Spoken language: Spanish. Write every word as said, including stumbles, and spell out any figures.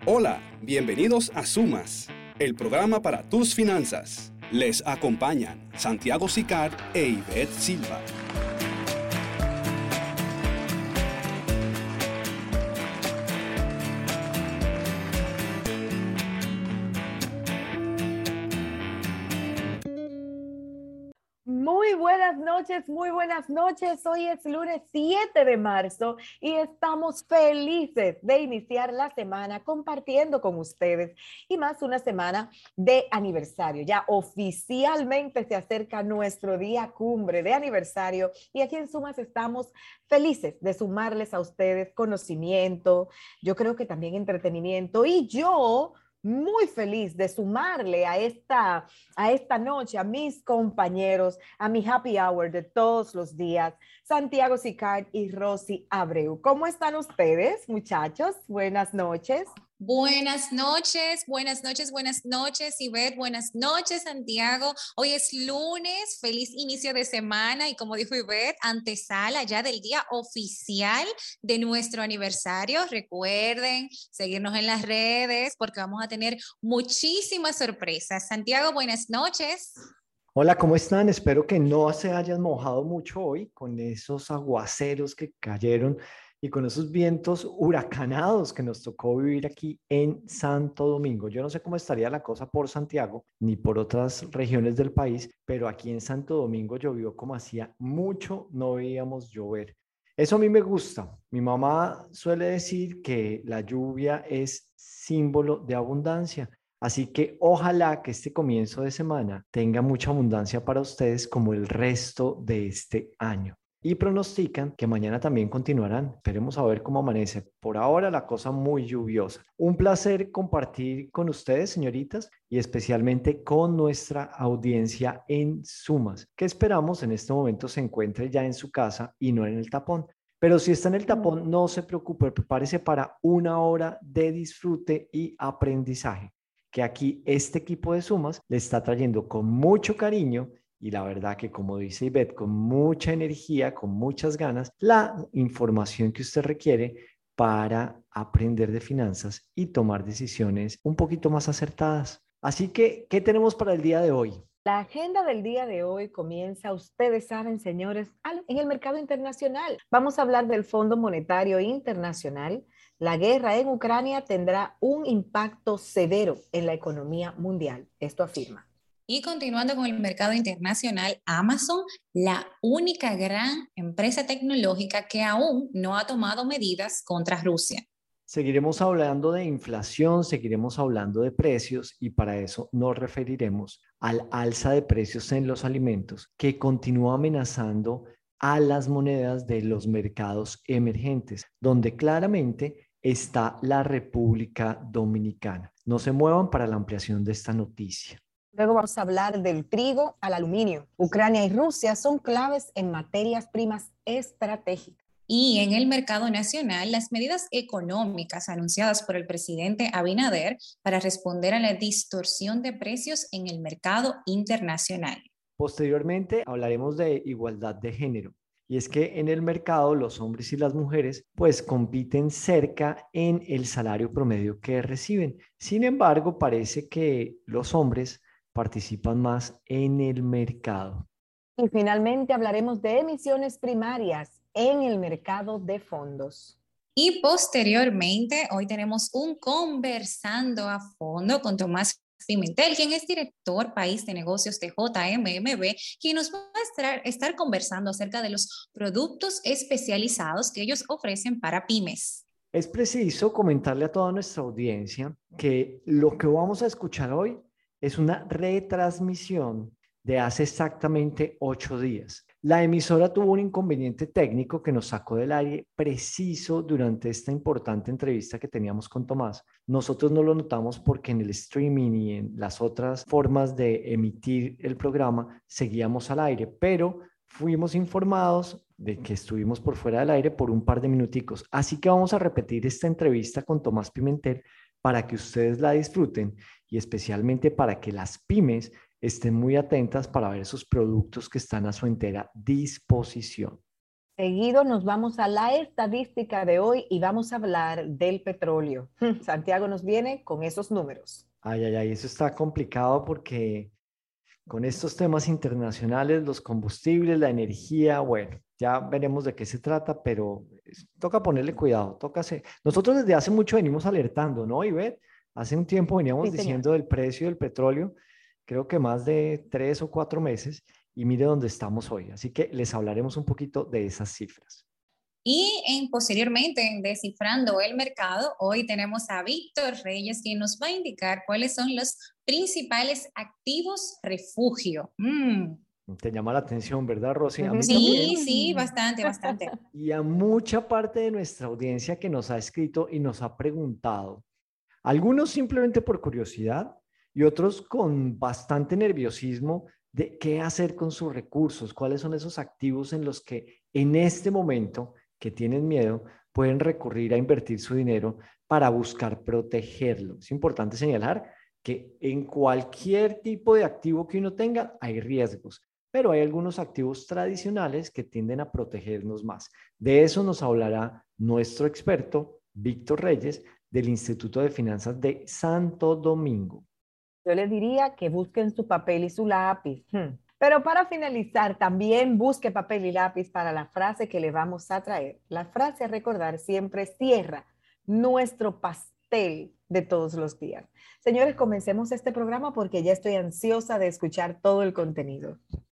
Hola, bienvenidos a Sumas, el programa para tus finanzas. Les acompañan Santiago Sicard e Ivette Silva. Muy buenas noches, muy buenas noches. Hoy es lunes siete de marzo y estamos felices de iniciar la semana compartiendo con ustedes y más una semana de aniversario. Ya oficialmente se acerca nuestro día cumbre de aniversario y aquí en Sumas estamos felices de sumarles a ustedes conocimiento, yo creo que también entretenimiento y yo muy feliz de sumarle a esta, a esta noche a mis compañeros, a mi happy hour de todos los días, Santiago Sicard y Rosy Abreu. ¿Cómo están ustedes, muchachos? Buenas noches. Buenas noches, buenas noches, buenas noches, Ivette, buenas noches, Santiago. Hoy es lunes, feliz inicio de semana y como dijo Ivette, antesala ya del día oficial de nuestro aniversario. Recuerden seguirnos en las redes porque vamos a tener muchísimas sorpresas. Santiago, buenas noches. Hola, ¿cómo están? Espero que no se hayan mojado mucho hoy con esos aguaceros que cayeron y con esos vientos huracanados que nos tocó vivir aquí en Santo Domingo. Yo no sé cómo estaría la cosa por Santiago ni por otras regiones del país, pero aquí en Santo Domingo llovió como hacía mucho no veíamos llover. Eso a mí me gusta. Mi mamá suele decir que la lluvia es símbolo de abundancia. Así que ojalá que este comienzo de semana tenga mucha abundancia para ustedes como el resto de este año. Y pronostican que mañana también continuarán. Esperemos a ver cómo amanece. Por ahora la cosa muy lluviosa. Un placer compartir con ustedes, señoritas, y especialmente con nuestra audiencia en Sumas, que esperamos en este momento se encuentre ya en su casa y no en el tapón. Pero si está en el tapón, no se preocupe, prepárese para una hora de disfrute y aprendizaje que aquí este equipo de Sumas le está trayendo con mucho cariño y la verdad que como dice Ivette, con mucha energía, con muchas ganas, la información que usted requiere para aprender de finanzas y tomar decisiones un poquito más acertadas. Así que, ¿qué tenemos para el día de hoy? La agenda del día de hoy comienza, ustedes saben, señores, en el mercado internacional. Vamos a hablar del Fondo Monetario Internacional. La guerra en Ucrania tendrá un impacto severo en la economía mundial. Esto afirma. Y continuando con el mercado internacional, Amazon, la única gran empresa tecnológica que aún no ha tomado medidas contra Rusia. Seguiremos hablando de inflación, seguiremos hablando de precios y para eso nos referiremos al alza de precios en los alimentos que continúa amenazando a las monedas de los mercados emergentes, donde claramente está la República Dominicana. No se muevan para la ampliación de esta noticia. Luego vamos a hablar del trigo al aluminio. Ucrania y Rusia son claves en materias primas estratégicas. Y en el mercado nacional, las medidas económicas anunciadas por el presidente Abinader para responder a la distorsión de precios en el mercado internacional. Posteriormente hablaremos de igualdad de género. Y es que en el mercado los hombres y las mujeres pues compiten cerca en el salario promedio que reciben. Sin embargo, parece que los hombres participan más en el mercado. Y finalmente hablaremos de emisiones primarias en el mercado de fondos. Y posteriormente, hoy tenemos un Conversando a Fondo con Tomás Pimentel, quien es director país de negocios de J M M B, quien nos va a estar, estar conversando acerca de los productos especializados que ellos ofrecen para pymes. Es preciso comentarle a toda nuestra audiencia que lo que vamos a escuchar hoy es una retransmisión de hace exactamente ocho días. La emisora tuvo un inconveniente técnico que nos sacó del aire preciso durante esta importante entrevista que teníamos con Tomás. Nosotros no lo notamos porque en el streaming y en las otras formas de emitir el programa seguíamos al aire, pero fuimos informados de que estuvimos por fuera del aire por un par de minuticos. Así que vamos a repetir esta entrevista con Tomás Pimentel para que ustedes la disfruten y especialmente para que las pymes estén muy atentas para ver esos productos que están a su entera disposición. Seguido nos vamos a la estadística de hoy y vamos a hablar del petróleo. Santiago nos viene con esos números. Ay, ay, ay, eso está complicado porque con estos temas internacionales, los combustibles, la energía, bueno, ya veremos de qué se trata, pero es- toca ponerle cuidado, toca hacer- Nosotros desde hace mucho venimos alertando, ¿no, Ivette? Hace un tiempo veníamos Sí, señor. diciendo del precio del petróleo, creo que más de tres o cuatro meses, y mire dónde estamos hoy. Así que les hablaremos un poquito de esas cifras. Y en, posteriormente, en Descifrando el Mercado, hoy tenemos a Víctor Reyes, quien nos va a indicar cuáles son los principales activos refugio. Mm. Te llama la atención, ¿verdad, Rosy? A mí Sí, también. sí, bastante, bastante. Y a mucha parte de nuestra audiencia que nos ha escrito y nos ha preguntado, algunos simplemente por curiosidad y otros con bastante nerviosismo de qué hacer con sus recursos, cuáles son esos activos en los que en este momento que tienen miedo pueden recurrir a invertir su dinero para buscar protegerlo. Es importante señalar que en cualquier tipo de activo que uno tenga hay riesgos, pero hay algunos activos tradicionales que tienden a protegernos más. De eso nos hablará nuestro experto, Víctor Reyes, del Instituto de Finanzas de Santo Domingo. Yo le diría que busquen su papel y su lápiz. Hmm. Pero para finalizar, también busque papel y lápiz para la frase que le vamos a traer. La frase a recordar siempre cierra nuestro pastel de todos los días. Señores, comencemos este programa porque ya estoy ansiosa de escuchar todo el contenido.